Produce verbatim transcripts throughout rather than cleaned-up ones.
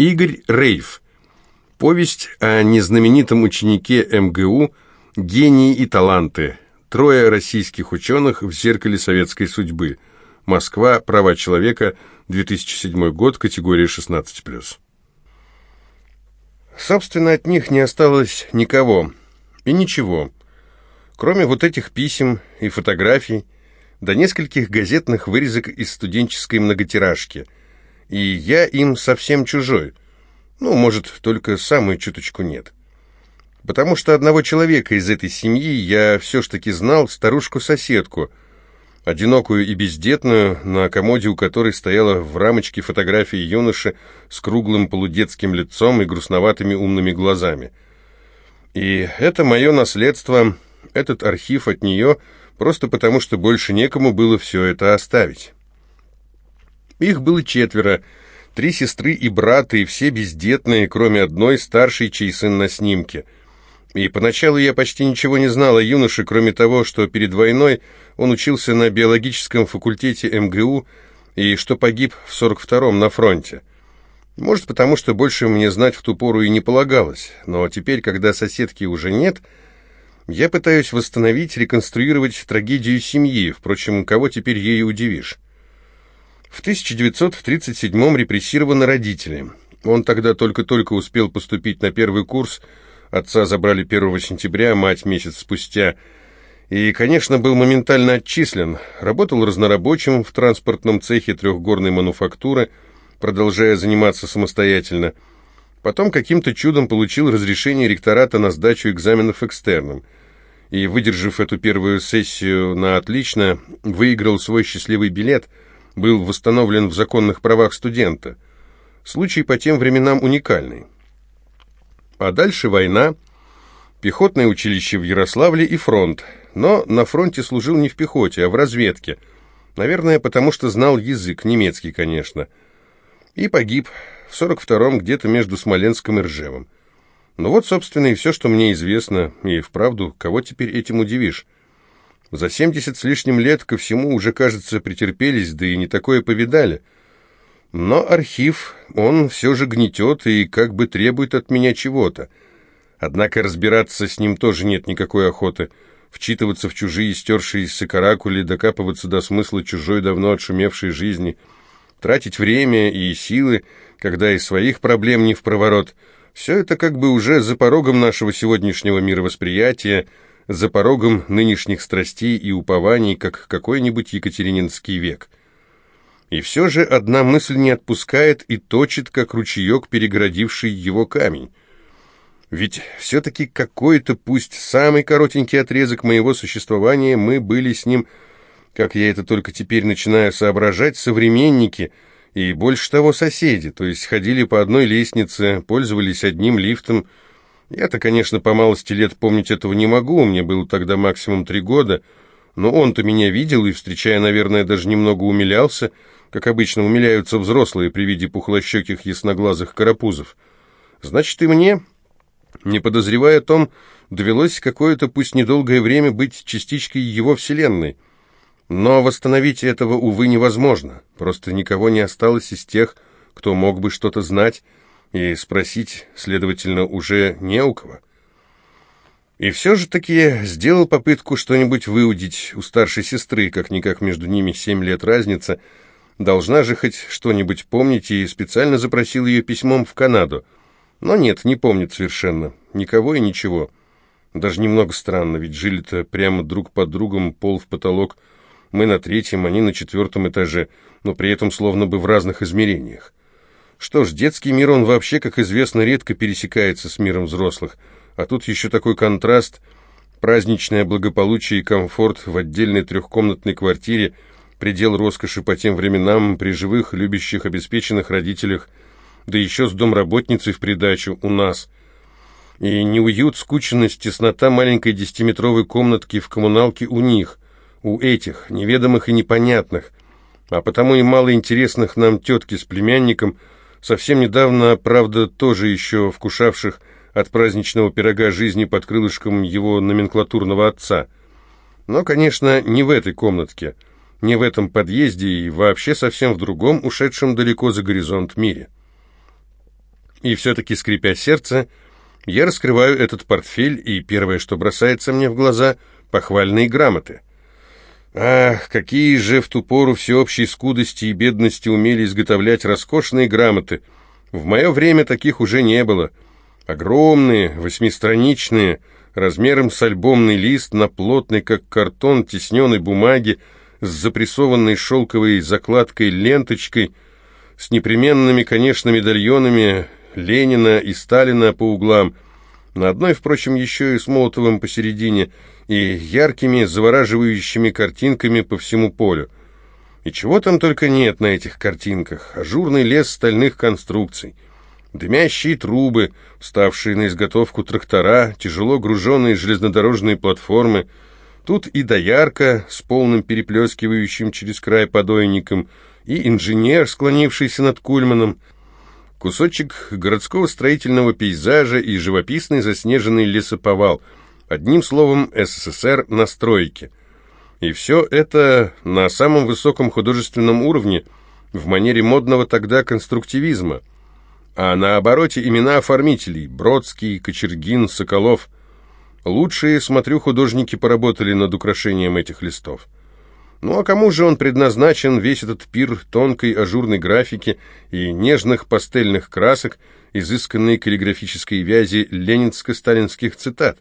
Игорь Рейф. Повесть о незнаменитом ученике эм гэ у «Гении и таланты. Трое российских ученых в зеркале советской судьбы». Москва. Права человека. две тысячи седьмой год. Категория шестнадцать плюс. Собственно, от них не осталось никого и ничего, кроме вот этих писем и фотографий, до нескольких газетных вырезок из студенческой многотиражки. И я им совсем чужой. Ну, может, только самую чуточку нет. Потому что одного человека из этой семьи я все ж таки знал, старушку-соседку, одинокую и бездетную, на комоде у которой стояла в рамочке фотография юноши с круглым полудетским лицом и грустноватыми умными глазами. И это мое наследство, этот архив от нее, просто потому что больше некому было все это оставить. Их было четверо, три сестры и брата, и все бездетные, кроме одной, старшей, чей сын на снимке. И поначалу я почти ничего не знал о юноше, кроме того, что перед войной он учился на биологическом факультете эм гэ у и что погиб в сорок втором на фронте. Может, потому что больше мне знать в ту пору и не полагалось, но теперь, когда соседки уже нет, я пытаюсь восстановить, реконструировать трагедию семьи, впрочем, кого теперь ею удивишь. В тысяча девятьсот тридцать седьмом репрессированы родители. Он тогда только-только успел поступить на первый курс, отца забрали первого сентября, мать месяц спустя, и, конечно, был моментально отчислен. Работал разнорабочим в транспортном цехе трехгорной мануфактуры, продолжая заниматься самостоятельно. Потом каким-то чудом получил разрешение ректората на сдачу экзаменов экстерном. И, выдержав эту первую сессию на отлично, выиграл свой счастливый билет, был восстановлен в законных правах студента. Случай по тем временам уникальный. А дальше война, пехотное училище в Ярославле и фронт. Но на фронте служил не в пехоте, а в разведке. Наверное, потому что знал язык, немецкий, конечно. И погиб в сорок втором где-то между Смоленском и Ржевом. Ну вот, собственно, и все, что мне известно. И вправду, кого теперь этим удивишь? За семьдесят с лишним лет ко всему уже, кажется, претерпелись, да и не такое повидали. Но архив, он все же гнетет и как бы требует от меня чего-то. Однако разбираться с ним тоже нет никакой охоты. Вчитываться в чужие стершиеся каракули, докапываться до смысла чужой давно отшумевшей жизни, тратить время и силы, когда и своих проблем не впроворот. Все это как бы уже за порогом нашего сегодняшнего мировосприятия, за порогом нынешних страстей и упований, как какой-нибудь екатерининский век. И все же одна мысль не отпускает и точит, как ручеек, перегородивший его камень. Ведь все-таки какой-то, пусть самый коротенький отрезок моего существования, мы были с ним, как я это только теперь начинаю соображать, современники, и больше того соседи, то есть ходили по одной лестнице, пользовались одним лифтом. Я-то, конечно, по малости лет помнить этого не могу, мне было тогда максимум три года, но он-то меня видел и, встречая, наверное, даже немного умилялся, как обычно умиляются взрослые при виде пухлощеких ясноглазых карапузов. Значит, и мне, не подозревая о том, довелось какое-то, пусть недолгое время, быть частичкой его вселенной. Но восстановить этого, увы, невозможно. Просто никого не осталось из тех, кто мог бы что-то знать, и спросить, следовательно, уже не у кого. И все же таки сделал попытку что-нибудь выудить у старшей сестры, как-никак между ними семь лет разница, должна же хоть что-нибудь помнить, и специально запросил ее письмом в Канаду. Но нет, не помнит совершенно. Никого и ничего. Даже немного странно, ведь жили-то прямо друг под другом, пол в потолок. Мы на третьем, они на четвертом этаже, но при этом словно бы в разных измерениях. Что ж, детский мир, он вообще, как известно, редко пересекается с миром взрослых. А тут еще такой контраст, праздничное благополучие и комфорт в отдельной трехкомнатной квартире, предел роскоши по тем временам при живых, любящих, обеспеченных родителях, да еще с домработницей в придачу у нас. И неуют, скученность, теснота маленькой десятиметровой комнатки в коммуналке у них, у этих, неведомых и непонятных, а потому и мало интересных нам тетки с племянником, совсем недавно, правда, тоже еще вкушавших от праздничного пирога жизни под крылышком его номенклатурного отца. Но, конечно, не в этой комнатке, не в этом подъезде и вообще совсем в другом, ушедшем далеко за горизонт мире. И все-таки, скрипя сердце, я раскрываю этот портфель, и первое, что бросается мне в глаза — похвальные грамоты. Ах, какие же в ту пору всеобщей скудости и бедности умели изготовлять роскошные грамоты! В мое время таких уже не было. Огромные, восьмистраничные, размером с альбомный лист, на плотной, как картон, тисненной бумаге, с запрессованной шелковой закладкой ленточкой, с непременными, конечно, медальонами Ленина и Сталина по углам, на одной, впрочем, еще и с Молотовым посередине, и яркими, завораживающими картинками по всему полю. И чего там только нет на этих картинках: ажурный лес стальных конструкций, дымящие трубы, вставшие на изготовку трактора, тяжело груженные железнодорожные платформы, тут и доярка с полным переплескивающим через край подойником, и инженер, склонившийся над кульманом, кусочек городского строительного пейзажа и живописный заснеженный лесоповал, одним словом, СССР на стройке. И все это на самом высоком художественном уровне, в манере модного тогда конструктивизма. А на обороте имена оформителей: Бродский, Кочергин, Соколов. Лучшие, смотрю, художники поработали над украшением этих листов. Ну а кому же он предназначен, весь этот пир тонкой ажурной графики и нежных пастельных красок, изысканной каллиграфической вязи ленинско-сталинских цитат?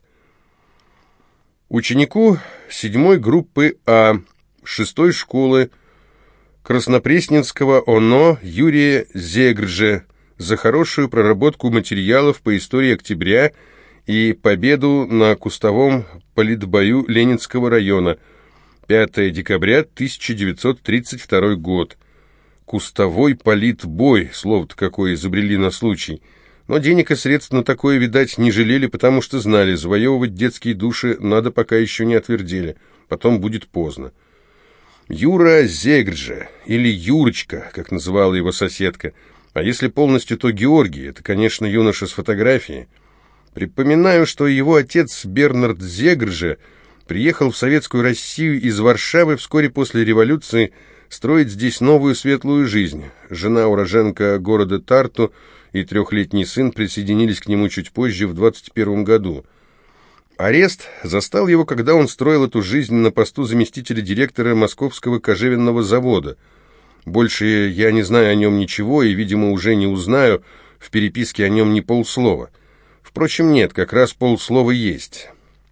Ученику седьмой группы А, шестой школы Краснопресненского ОНО Юрия Зегрже за хорошую проработку материалов по истории октября и победу на кустовом политбою Ленинского района, пятое декабря тысяча девятьсот тридцать второй год. Кустовой политбой, слово-то какое изобрели на случай. Но денег и средств на такое, видать, не жалели, потому что знали, завоевывать детские души надо, пока еще не отвердели, потом будет поздно. Юра Зегрже, или Юрочка, как называла его соседка, а если полностью, то Георгий, это, конечно, юноша с фотографией. Припоминаю, что его отец Бернард Зегрже приехал в Советскую Россию из Варшавы вскоре после революции строить здесь новую светлую жизнь. Жена уроженка города Тарту и трехлетний сын присоединились к нему чуть позже, в двадцать первом году. Арест застал его, когда он строил эту жизнь на посту заместителя директора Московского кожевенного завода. Больше я не знаю о нем ничего и, видимо, уже не узнаю, в переписке о нем ни полслова. Впрочем, нет, как раз полслова есть.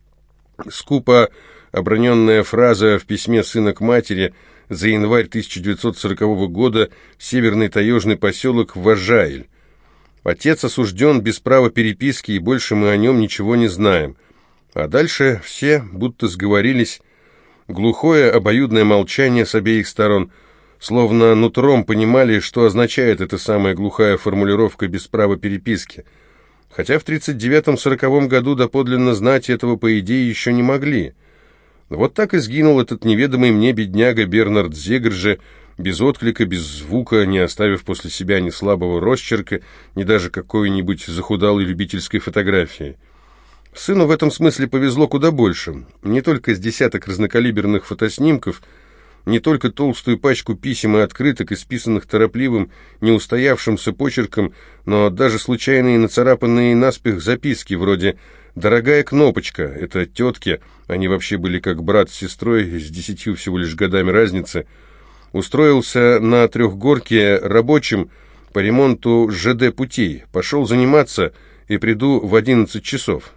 Скупо оброненная фраза в письме сына к матери за январь тысяча девятьсот сорокового года в северный таежный поселок Важаиль. Отец осужден без права переписки, и больше мы о нем ничего не знаем. А дальше все будто сговорились. Глухое обоюдное молчание с обеих сторон, словно нутром понимали, что означает эта самая глухая формулировка «без права переписки». Хотя в тридцать девятом-сороковом году доподлинно знать этого, по идее, еще не могли. Вот так и сгинул этот неведомый мне бедняга Бернард Зегрже, без отклика, без звука, не оставив после себя ни слабого росчерка, ни даже какой-нибудь захудалой любительской фотографии. Сыну в этом смысле повезло куда больше. Не только с десяток разнокалиберных фотоснимков, не только толстую пачку писем и открыток, исписанных торопливым, неустоявшимся почерком, но даже случайные нацарапанные наспех записки, вроде «Дорогая Кнопочка», это тетки, они вообще были как брат с сестрой, с десятью всего лишь годами разницы, устроился на трехгорке рабочим по ремонту ЖД-путей, пошел заниматься и приду в одиннадцать часов.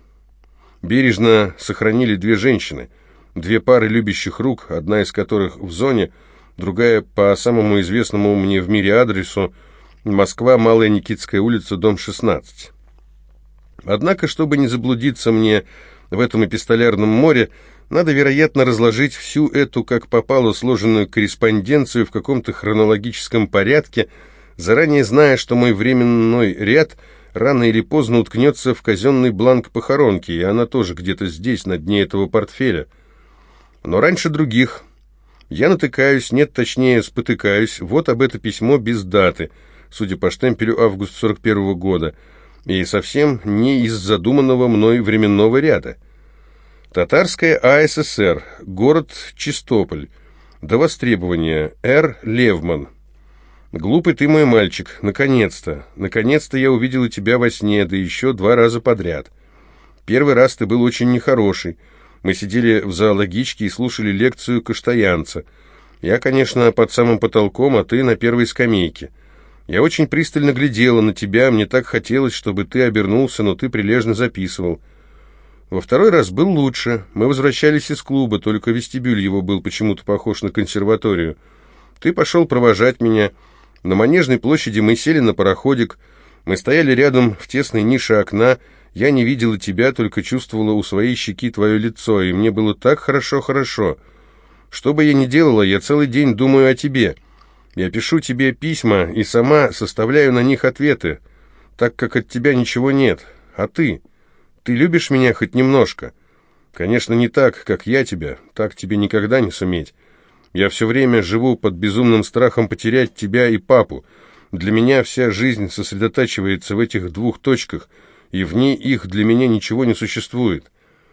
Бережно сохранили две женщины, две пары любящих рук, одна из которых в зоне, другая по самому известному мне в мире адресу Москва, Малая Никитская улица, дом шестнадцать. Однако, чтобы не заблудиться мне в этом эпистолярном море, надо, вероятно, разложить всю эту, как попало, сложенную корреспонденцию в каком-то хронологическом порядке, заранее зная, что мой временной ряд рано или поздно уткнется в казенный бланк похоронки, и она тоже где-то здесь, на дне этого портфеля. Но раньше других. Я натыкаюсь, нет, точнее, спотыкаюсь, вот об это письмо без даты, судя по штемпелю август сорок первого года, и совсем не из задуманного мной временного ряда. Татарская АССР, город Чистополь, до востребования, Р. Левман. Глупый ты мой мальчик, наконец-то. Наконец-то я увидела тебя во сне, да еще два раза подряд. Первый раз ты был очень нехороший. Мы сидели в зоологичке и слушали лекцию Каштаянца. Я, конечно, под самым потолком, а ты на первой скамейке. Я очень пристально глядела на тебя, мне так хотелось, чтобы ты обернулся, но ты прилежно записывал. Во второй раз был лучше. Мы возвращались из клуба, только вестибюль его был почему-то похож на консерваторию. Ты пошел провожать меня. На Манежной площади мы сели на пароходик. Мы стояли рядом в тесной нише окна. Я не видела тебя, только чувствовала у своей щеки твое лицо, и мне было так хорошо-хорошо. Что бы я ни делала, я целый день думаю о тебе. Я пишу тебе письма и сама составляю на них ответы, так как от тебя ничего нет. А ты? Ты любишь меня хоть немножко? Конечно, не так, как я тебя, так тебе никогда не суметь. Я все время живу под безумным страхом потерять тебя и папу. Для меня вся жизнь сосредотачивается в этих двух точках, и вне их для меня ничего не существует.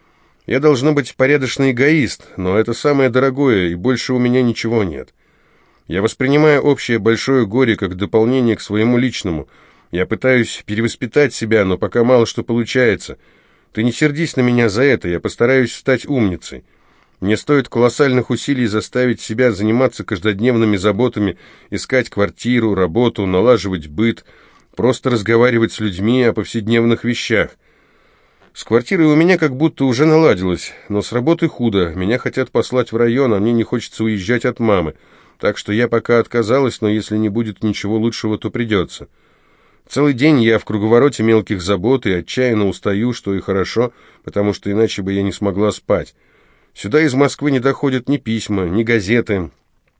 Я должна быть порядочный эгоист, но это самое дорогое, и больше у меня ничего нет. Я воспринимаю общее большое горе как дополнение к своему личному. Я пытаюсь перевоспитать себя, но пока мало что получается. Ты не сердись на меня за это, я постараюсь стать умницей. Мне стоит колоссальных усилий заставить себя заниматься каждодневными заботами, искать квартиру, работу, налаживать быт, просто разговаривать с людьми о повседневных вещах. С квартирой у меня как будто уже наладилось, но с работой худо. Меня хотят послать в район, а мне не хочется уезжать от мамы. Так что я пока отказалась, но если не будет ничего лучшего, то придется. Целый день я в круговороте мелких забот и отчаянно устаю, что и хорошо, потому что иначе бы я не смогла спать. Сюда из Москвы не доходят ни письма, ни газеты.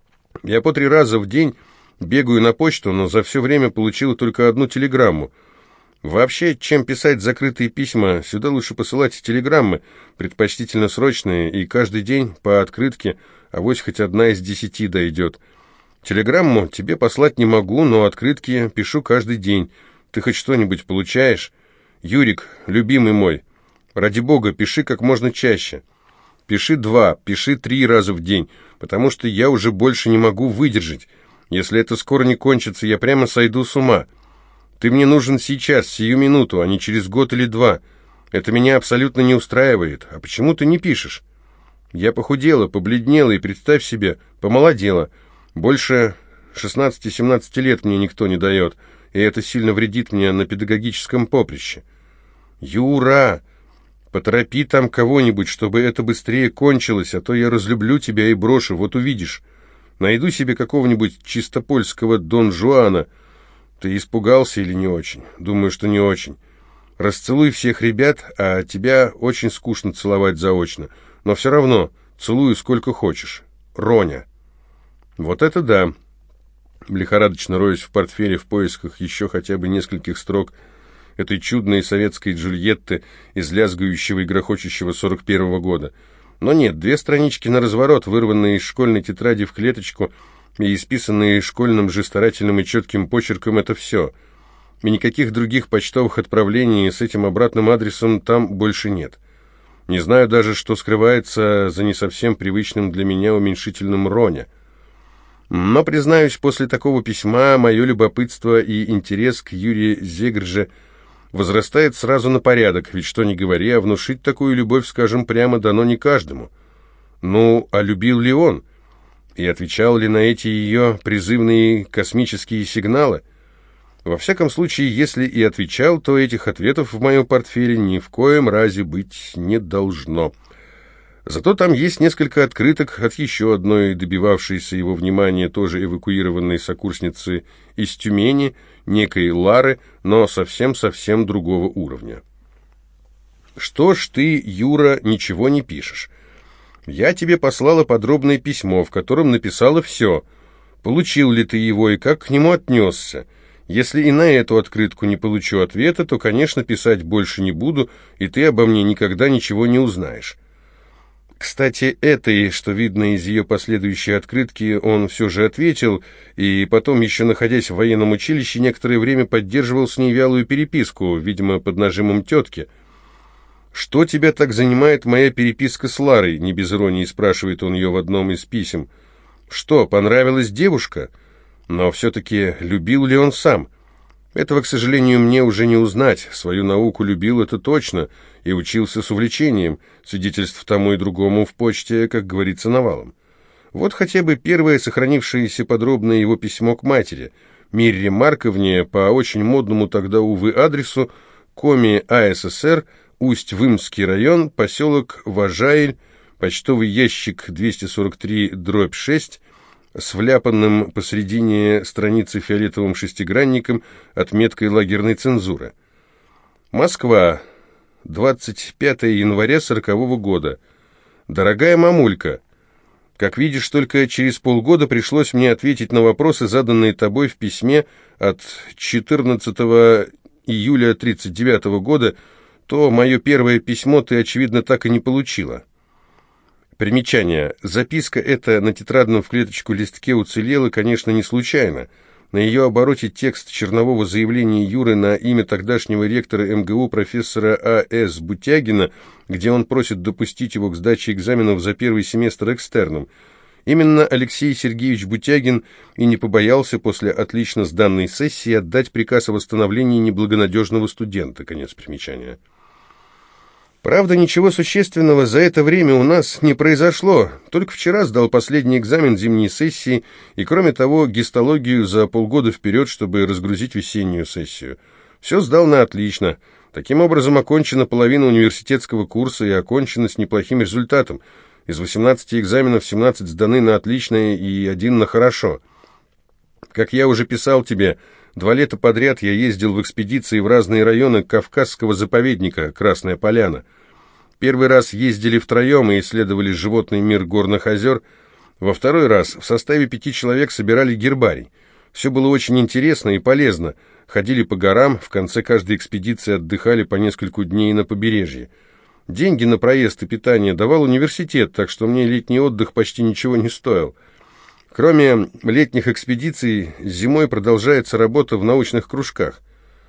Я по три раза в день бегаю на почту, но за все время получила только одну телеграмму. Вообще, чем писать закрытые письма, сюда лучше посылать телеграммы, предпочтительно срочные, и каждый день по открытке, авось хоть одна из десяти дойдет. Телеграмму тебе послать не могу, но открытки пишу каждый день. Ты хоть что-нибудь получаешь? Юрик, любимый мой, ради бога, пиши как можно чаще. Пиши два, пиши три раза в день, потому что я уже больше не могу выдержать. Если это скоро не кончится, я прямо сойду с ума. Ты мне нужен сейчас, сию минуту, а не через год или два. Это меня абсолютно не устраивает. А почему ты не пишешь? Я похудела, побледнела и, представь себе, помолодела. Больше шестнадцати-семнадцати лет мне никто не дает, и это сильно вредит мне на педагогическом поприще. Юра, поторопи там кого-нибудь, чтобы это быстрее кончилось, а то я разлюблю тебя и брошу, вот увидишь. Найду себе какого-нибудь чистопольского Дон Жуана. Ты испугался или не очень? Думаю, что не очень. Расцелуй всех ребят, а тебя очень скучно целовать заочно. Но все равно целую сколько хочешь. Роня. Вот это да. Лихорадочно роюсь в портфеле в поисках еще хотя бы нескольких строк этой чудной советской Джульетты из лязгающего и грохочущего сорок первого года. Но нет, две странички на разворот, вырванные из школьной тетради в клеточку и исписанные школьным же старательным и четким почерком, это все. И никаких других почтовых отправлений с этим обратным адресом там больше нет. Не знаю даже, что скрывается за не совсем привычным для меня уменьшительным «Роня». Но, признаюсь, после такого письма мое любопытство и интерес к Юрию Зегрже возрастает сразу на порядок, ведь что ни говори, а внушить такую любовь, скажем прямо, дано не каждому. Ну, а любил ли он? И отвечал ли на эти ее призывные космические сигналы? Во всяком случае, если и отвечал, то этих ответов в моем портфеле ни в коем разе быть не должно. Зато там есть несколько открыток от еще одной добивавшейся его внимания, тоже эвакуированной сокурсницы из Тюмени, некой Лары, но совсем-совсем другого уровня. «Что ж ты, Юра, ничего не пишешь? Я тебе послала подробное письмо, в котором написала все. Получил ли ты его и как к нему отнесся? Если и на эту открытку не получу ответа, то, конечно, писать больше не буду, и ты обо мне никогда ничего не узнаешь». Кстати, этой, что видно из ее последующей открытки, он все же ответил, и потом, еще находясь в военном училище, некоторое время поддерживал с ней вялую переписку, видимо, под нажимом тетки. «Что тебя так занимает моя переписка с Ларой?» — не без иронии спрашивает он ее в одном из писем. «Что, понравилась девушка? Но все-таки любил ли он сам? Этого, к сожалению, мне уже не узнать. Свою науку любил, это точно, и учился с увлечением. Свидетельств тому и другому в почте, как говорится, навалом. Вот хотя бы первое сохранившееся подробное его письмо к матери, Мирре Марковне, по очень модному тогда, увы, адресу, Коми АССР, Усть-Вымский район, поселок Важаиль, почтовый ящик двести сорок три дробь шесть, с вляпанным посредине страницы фиолетовым шестигранником отметкой лагерной цензуры. Москва, двадцать пятое января сорокового года. Дорогая мамулька, как видишь, только через полгода пришлось мне ответить на вопросы, заданные тобой в письме от четырнадцатого июля тридцать девятого года, то мое первое письмо ты, очевидно, так и не получила. Примечание. Записка эта на тетрадном в клеточку листке уцелела, конечно, не случайно. На ее обороте текст чернового заявления Юры на имя тогдашнего ректора эм гэ у профессора А С Бутягина, где он просит допустить его к сдаче экзаменов за первый семестр экстерном. Именно Алексей Сергеевич Бутягин и не побоялся после отлично сданной сессии отдать приказ о восстановлении неблагонадежного студента. Конец примечания. Правда, ничего существенного за это время у нас не произошло. Только вчера сдал последний экзамен зимней сессии и, кроме того, гистологию за полгода вперед, чтобы разгрузить весеннюю сессию. Все сдал на отлично. Таким образом, окончена половина университетского курса и окончена с неплохим результатом. Из восемнадцати экзаменов семнадцать сданы на отлично и один на хорошо. Как я уже писал тебе, два лета подряд я ездил в экспедиции в разные районы Кавказского заповедника «Красная Поляна». Первый раз ездили втроем и исследовали животный мир горных озер. Во второй раз в составе пяти человек собирали гербарий. Все было очень интересно и полезно. Ходили по горам, в конце каждой экспедиции отдыхали по несколько дней на побережье. Деньги на проезд и питание давал университет, так что мне летний отдых почти ничего не стоил. Кроме летних экспедиций, зимой продолжается работа в научных кружках.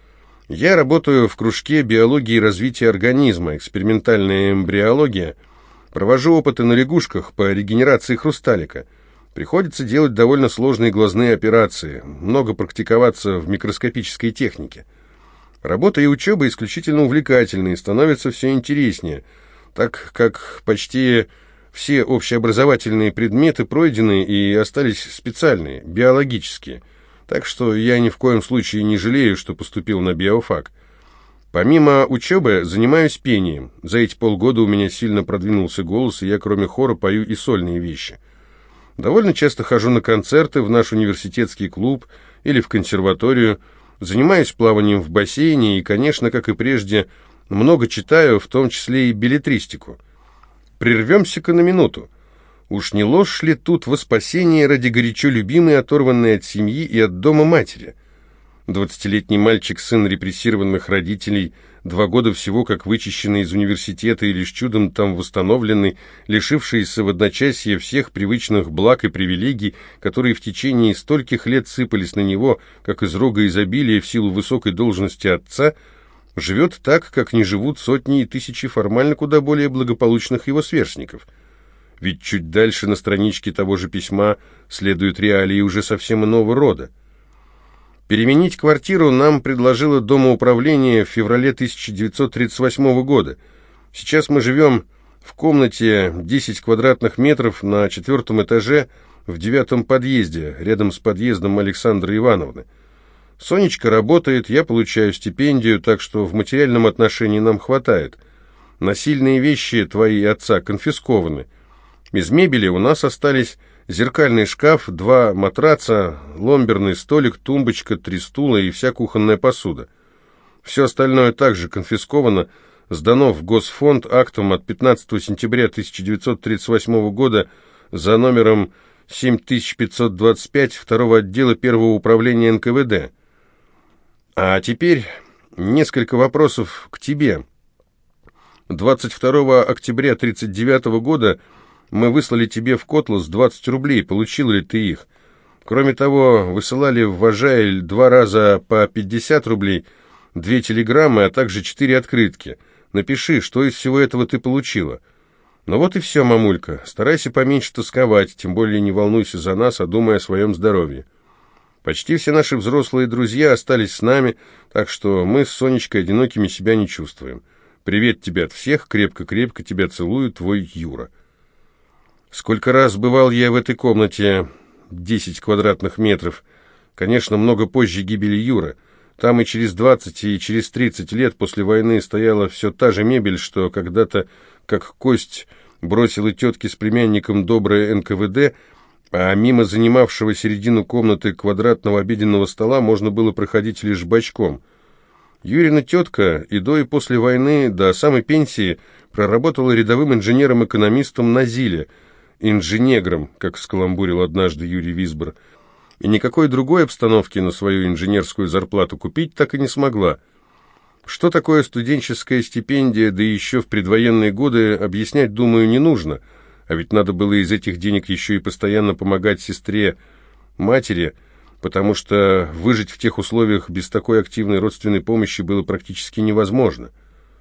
Я работаю в кружке биологии и развития организма, экспериментальная эмбриология. Провожу опыты на лягушках по регенерации хрусталика. Приходится делать довольно сложные глазные операции, много практиковаться в микроскопической технике. Работа и учеба исключительно увлекательные, становятся все интереснее, так как почти все общеобразовательные предметы пройдены и остались специальные, биологические. Так что я ни в коем случае не жалею, что поступил на биофак. Помимо учебы занимаюсь пением. За эти полгода у меня сильно продвинулся голос, и я кроме хора пою и сольные вещи. Довольно часто хожу на концерты в наш университетский клуб или в консерваторию, занимаюсь плаванием в бассейне и, конечно, как и прежде, много читаю, в том числе и беллетристику. Прервемся-ка на минуту. Уж не ложь ли тут во спасение ради горячо любимой, оторванной от семьи и от дома матери? Двадцатилетний мальчик, сын репрессированных родителей, два года всего как вычищенный из университета и лишь чудом там восстановленный, лишившийся в одночасье всех привычных благ и привилегий, которые в течение стольких лет сыпались на него, как из рога изобилия в силу высокой должности отца, живет так, как не живут сотни и тысячи формально куда более благополучных его сверстников. Ведь чуть дальше на страничке того же письма следуют реалии уже совсем иного рода. Переменить квартиру нам предложило домоуправление в феврале тысяча девятьсот тридцать восьмого года. Сейчас мы живем в комнате десять квадратных метров на четвертом этаже в девятом подъезде, рядом с подъездом Александры Ивановны. Сонечка работает, я получаю стипендию, так что в материальном отношении нам хватает. Насильные вещи твои и отца конфискованы. Из мебели у нас остались зеркальный шкаф, два матраца, ломберный столик, тумбочка, три стула и вся кухонная посуда. Все остальное также конфисковано, сдано в Госфонд актом от пятнадцатого сентября тысяча девятьсот тридцать восьмого года за номером семь тысяч пятьсот двадцать пять второго отдела первого управления эн ка вэ дэ. А теперь несколько вопросов к тебе. двадцать второго октября тридцать девятого года мы выслали тебе в Котлас двадцать рублей, получил ли ты их? Кроме того, высылали в Важаиль два раза по пятьдесят рублей, две телеграммы, а также четыре открытки. Напиши, что из всего этого ты получила. Ну вот и все, мамулька. Старайся поменьше тосковать, тем более не волнуйся за нас, а думай о своем здоровье. Почти все наши взрослые друзья остались с нами, так что мы с Сонечкой одинокими себя не чувствуем. Привет тебе от всех, крепко-крепко тебя целую, твой Юра. Сколько раз бывал я в этой комнате, десять квадратных метров. Конечно, много позже гибели Юры. Там и через двадцать, и через тридцать лет после войны стояла все та же мебель, что когда-то, как кость, бросила тетке с племянником доброе эн ка вэ дэ, а мимо занимавшего середину комнаты квадратного обеденного стола можно было проходить лишь бочком. Юрина тетка и до и после войны, до самой пенсии, проработала рядовым инженером-экономистом на ЗИЛе, инженегром, как скаламбурил однажды Юрий Висбор, и никакой другой обстановки на свою инженерскую зарплату купить так и не смогла. Что такое студенческая стипендия, да еще в предвоенные годы, объяснять, думаю, не нужно, а ведь надо было из этих денег еще и постоянно помогать сестре, матери, потому что выжить в тех условиях без такой активной родственной помощи было практически невозможно.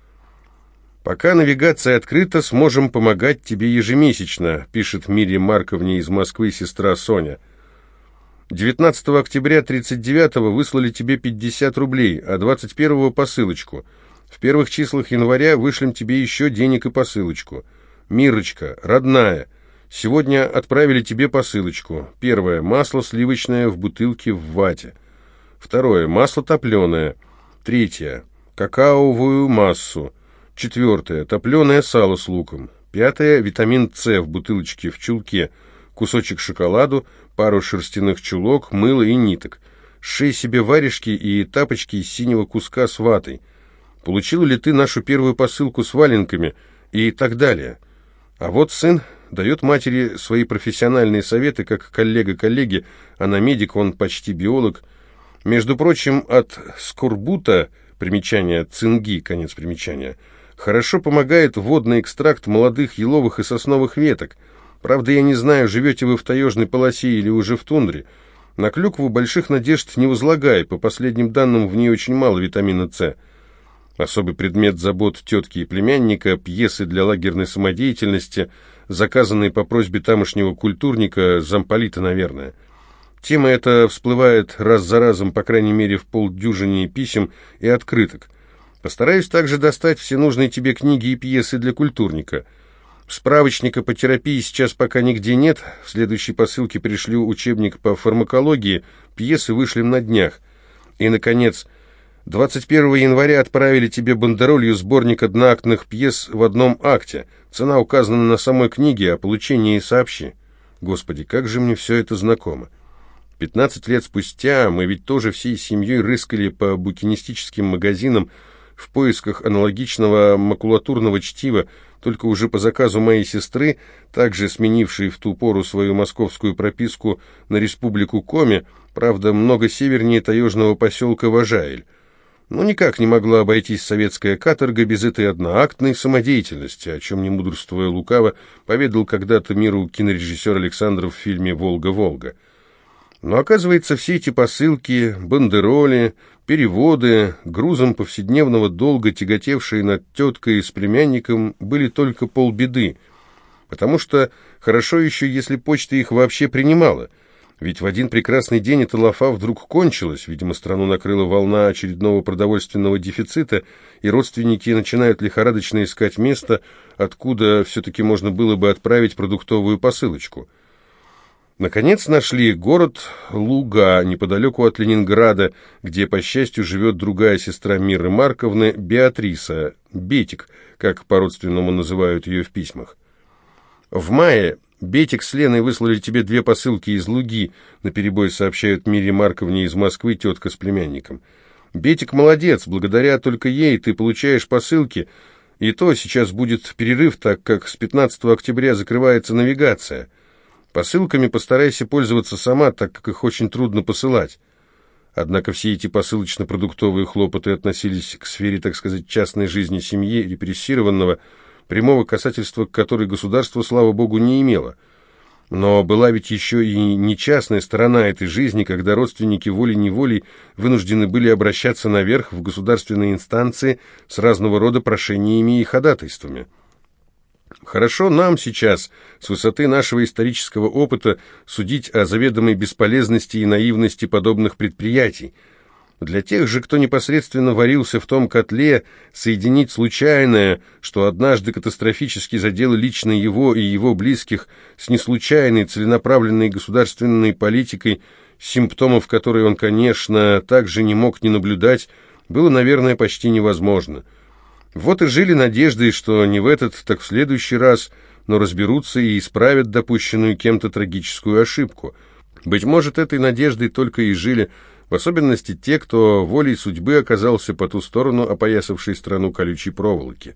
«Пока навигация открыта, сможем помогать тебе ежемесячно», пишет Мире Марковне из Москвы сестра Соня. девятнадцатого октября тридцать девятого выслали тебе пятьдесят рублей, а двадцать первого посылочку. В первых числах января вышлем тебе еще денег и посылочку. Мирочка, родная, сегодня отправили тебе посылочку. Первое, масло сливочное в бутылке в вате. Второе, масло топленое. Третье, какаовую массу. Четвертое, топленое сало с луком. Пятое, витамин С в бутылочке в чулке. Кусочек шоколаду, пару шерстяных чулок, мыло и ниток. Сшей себе варежки и тапочки из синего куска с ватой. Получил ли ты нашу первую посылку с валенками? И так далее. А вот сын дает матери свои профессиональные советы, как коллега коллеги, она медик, он почти биолог. Между прочим, от скорбута, примечание цинги, конец примечания, хорошо помогает водный экстракт молодых еловых и сосновых веток. Правда, я не знаю, живете вы в таежной полосе или уже в тундре. На клюкву больших надежд не возлагай, по последним данным в ней очень мало витамина С. Особый предмет забот тетки и племянника, пьесы для лагерной самодеятельности, заказанные по просьбе тамошнего культурника, замполита, наверное. Тема эта всплывает раз за разом, по крайней мере, в полдюжине писем и открыток. Постараюсь также достать все нужные тебе книги и пьесы для культурника. Справочника по терапии сейчас пока нигде нет, в следующей посылке пришлю учебник по фармакологии, пьесы вышлем на днях. И, наконец, двадцать первого января отправили тебе бандеролью сборник одноактных пьес в одном акте. Цена указана на самой книге, о получении сообщи. Господи, как же мне все это знакомо. Пятнадцать лет спустя мы ведь тоже всей семьей рыскали по букинистическим магазинам в поисках аналогичного макулатурного чтива, только уже по заказу моей сестры, также сменившей в ту пору свою московскую прописку на республику Коми, правда, много севернее таежного поселка Важаиль. Но никак не могла обойтись советская каторга без этой одноактной самодеятельности, о чем, не мудрствуя лукаво, поведал когда-то миру кинорежиссер Александров в фильме «Волга-Волга». Но, оказывается, все эти посылки, бандероли, переводы, грузом повседневного долга, тяготевшие над теткой с племянником, были только полбеды, потому что хорошо еще, если почта их вообще принимала. Ведь в один прекрасный день эта лафа вдруг кончилась, видимо, страну накрыла волна очередного продовольственного дефицита, и родственники начинают лихорадочно искать место, откуда все-таки можно было бы отправить продуктовую посылочку. Наконец нашли город Луга, неподалеку от Ленинграда, где, по счастью, живет другая сестра Миры Марковны, Беатриса, Бетик, как по-родственному называют ее в письмах. В мае Бетик с Леной выслали тебе две посылки из Луги, наперебой сообщают Мире Марковне из Москвы тетка с племянником. Бетик молодец, благодаря только ей ты получаешь посылки, и то сейчас будет перерыв, так как с пятнадцатого октября закрывается навигация. Посылками постарайся пользоваться сама, так как их очень трудно посылать. Однако все эти посылочно-продуктовые хлопоты относились к сфере, так сказать, частной жизни семьи репрессированного, прямого касательства к которой государство, слава богу, не имело. Но была ведь еще и нечастная сторона этой жизни, когда родственники волей-неволей вынуждены были обращаться наверх в государственные инстанции с разного рода прошениями и ходатайствами. Хорошо нам сейчас, с высоты нашего исторического опыта, судить о заведомой бесполезности и наивности подобных предприятий. Для тех же, кто непосредственно варился в том котле, соединить случайное, что однажды катастрофически задело лично его и его близких, с неслучайной, целенаправленной государственной политикой, симптомов которой он, конечно, также не мог не наблюдать, было, наверное, почти невозможно. Вот и жили надеждой, что не в этот, так в следующий раз, но разберутся и исправят допущенную кем-то трагическую ошибку. Быть может, этой надеждой только и жили, в особенности те, кто волей судьбы оказался по ту сторону опоясавшей страну колючей проволоки.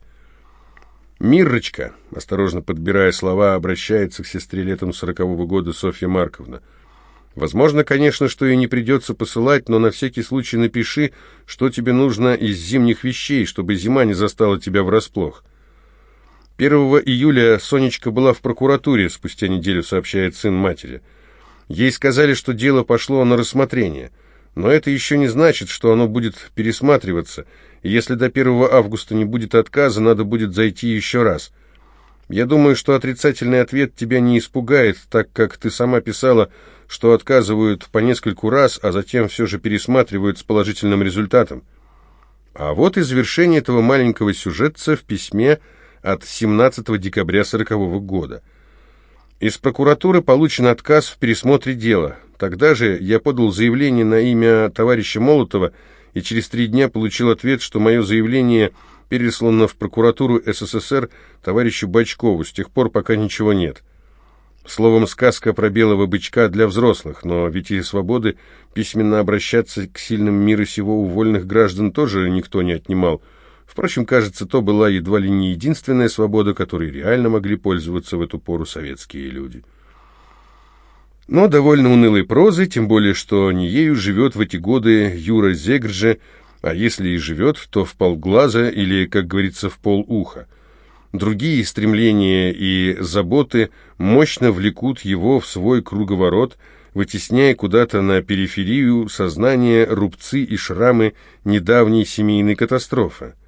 «Миррочка», осторожно подбирая слова, обращается к сестре летом сорокового года Софья Марковна. «Возможно, конечно, что и не придется посылать, но на всякий случай напиши, что тебе нужно из зимних вещей, чтобы зима не застала тебя врасплох». первого июля Сонечка была в прокуратуре, спустя неделю сообщает сын матери. Ей сказали, что дело пошло на рассмотрение. Но это еще не значит, что оно будет пересматриваться, и если до первого августа не будет отказа, надо будет зайти еще раз. Я думаю, что отрицательный ответ тебя не испугает, так как ты сама писала, что отказывают по нескольку раз, а затем все же пересматривают с положительным результатом. А вот и завершение этого маленького сюжетца в письме от семнадцатого декабря сорокового года. Из прокуратуры получен отказ в пересмотре дела. Тогда же я подал заявление на имя товарища Молотова и через три дня получил ответ, что мое заявление переслано в прокуратуру СССР товарищу Бочкову. С тех пор пока ничего нет. Словом, сказка про белого бычка для взрослых, но ведь и свободы письменно обращаться к сильным мира сего у вольных граждан тоже никто не отнимал. Впрочем, кажется, то была едва ли не единственная свобода, которой реально могли пользоваться в эту пору советские люди. Но довольно унылой прозой, тем более, что не ею живет в эти годы Юра Зегрже, а если и живет, то в полглаза или, как говорится, в полуха. Другие стремления и заботы мощно влекут его в свой круговорот, вытесняя куда-то на периферию сознания рубцы и шрамы недавней семейной катастрофы.